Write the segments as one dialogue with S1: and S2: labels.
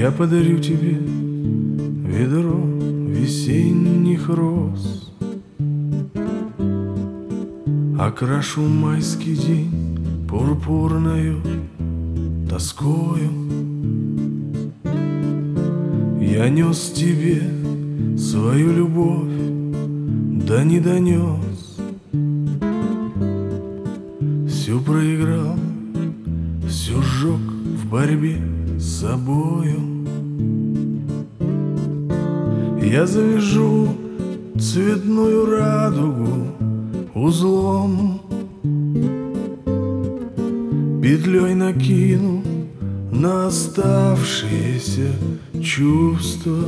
S1: Я подарю тебе ведро весенних роз, окрашу майский день пурпурною тоскою. Я нес тебе свою любовь, да не донес. Всю проиграл, всю сжег в борьбе с собою. Я завяжу цветную радугу узлом, петлей накину на оставшиеся чувства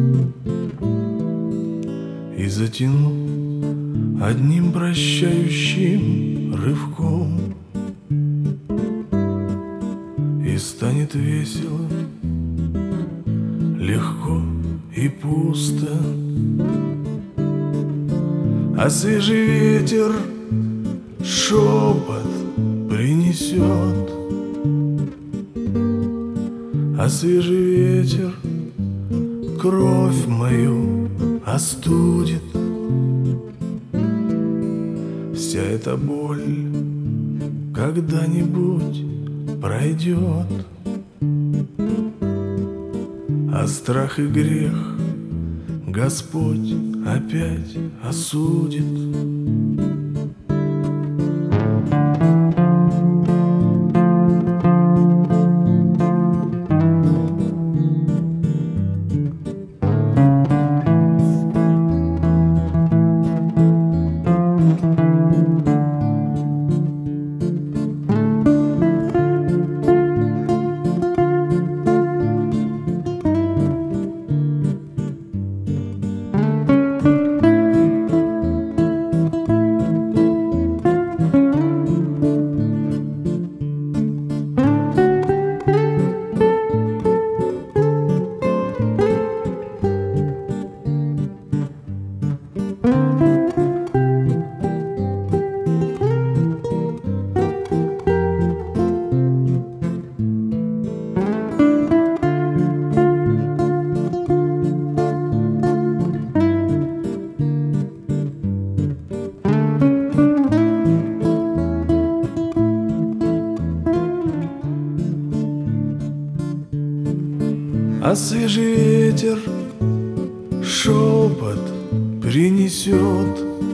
S1: и затяну одним прощающим рывком. И станет весело, легко и пусто, а свежий ветер шепот принесет, а свежий ветер кровь мою остудит. Вся эта боль когда-нибудь пройдет, а страх и грех Господь опять осудит. А свежий ветер шепот принесет,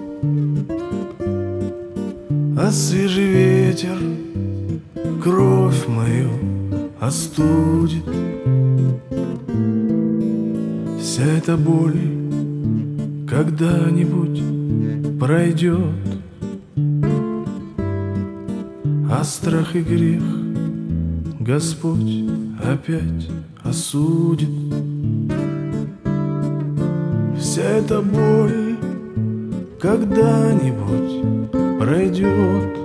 S1: а свежий ветер кровь мою остудит. Вся эта боль когда-нибудь пройдет, а страх и грех Господь опять осудит. Вся эта боль когда-нибудь пройдет,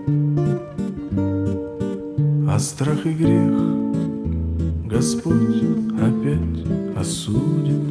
S1: а страх и грех Господь опять осудит.